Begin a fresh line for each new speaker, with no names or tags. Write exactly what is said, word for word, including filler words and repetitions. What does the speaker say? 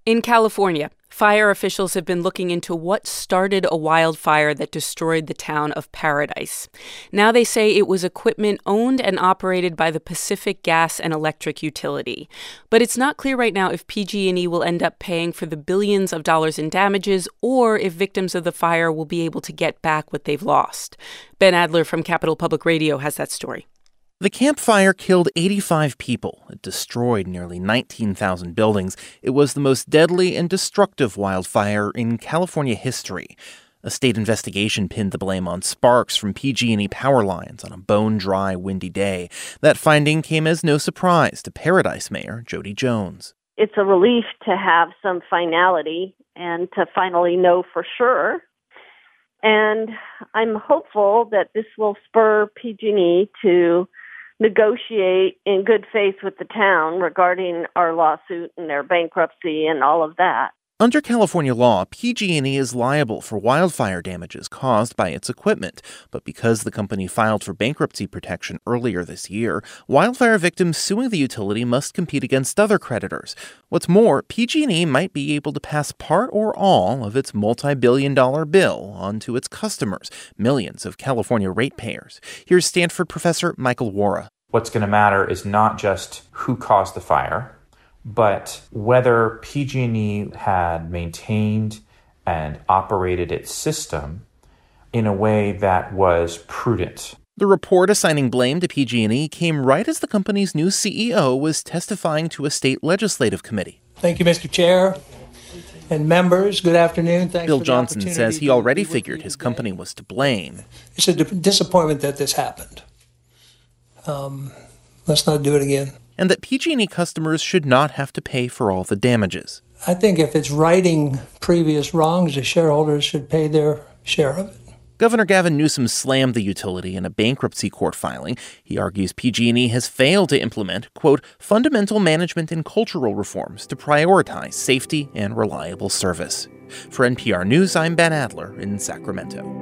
In California, fire officials have been looking into what started a wildfire that destroyed the town of Paradise. Now they say it was equipment owned and operated by the Pacific Gas and Electric Utility. But it's not clear right now if P G and E will end up paying for the billions of dollars in damages or if victims of the fire will be able to get back what they've lost. Ben Adler from Capital Public Radio has that story.
The Camp Fire killed eighty-five people. It destroyed nearly nineteen thousand buildings. It was the most deadly and destructive wildfire in California history. A state investigation pinned the blame on sparks from P G and E power lines on a bone-dry, windy day. That finding came as no surprise to Paradise Mayor Jody Jones.
It's a relief to have some finality and to finally know for sure. And I'm hopeful that this will spur P G and E to negotiate in good faith with the town regarding our lawsuit and their bankruptcy and all of that.
Under California law, P G and E is liable for wildfire damages caused by its equipment. But because the company filed for bankruptcy protection earlier this year, wildfire victims suing the utility must compete against other creditors. What's more, P G and E might be able to pass part or all of its multi-billion dollar bill onto its customers, millions of California ratepayers. Here's Stanford professor Michael Wara.
What's going to matter is not just who caused the fire, but whether P G and E had maintained and operated its system in a way that was prudent.
The report assigning blame to P G and E came right as the company's new C E O was testifying to a state legislative committee.
Thank you, Mister Chair and members. Good afternoon. Thanks
Bill
for the
Johnson says he already
to
figured his company was to blame.
It's a disappointment that this happened. Um, let's not do it again.
And that P G and E customers should not have to pay for all the damages.
I think if it's righting previous wrongs, the shareholders should pay their share of it.
Governor Gavin Newsom slammed the utility in a bankruptcy court filing. He argues P G and E has failed to implement, quote, fundamental management and cultural reforms to prioritize safety and reliable service. For N P R News, I'm Ben Adler in Sacramento.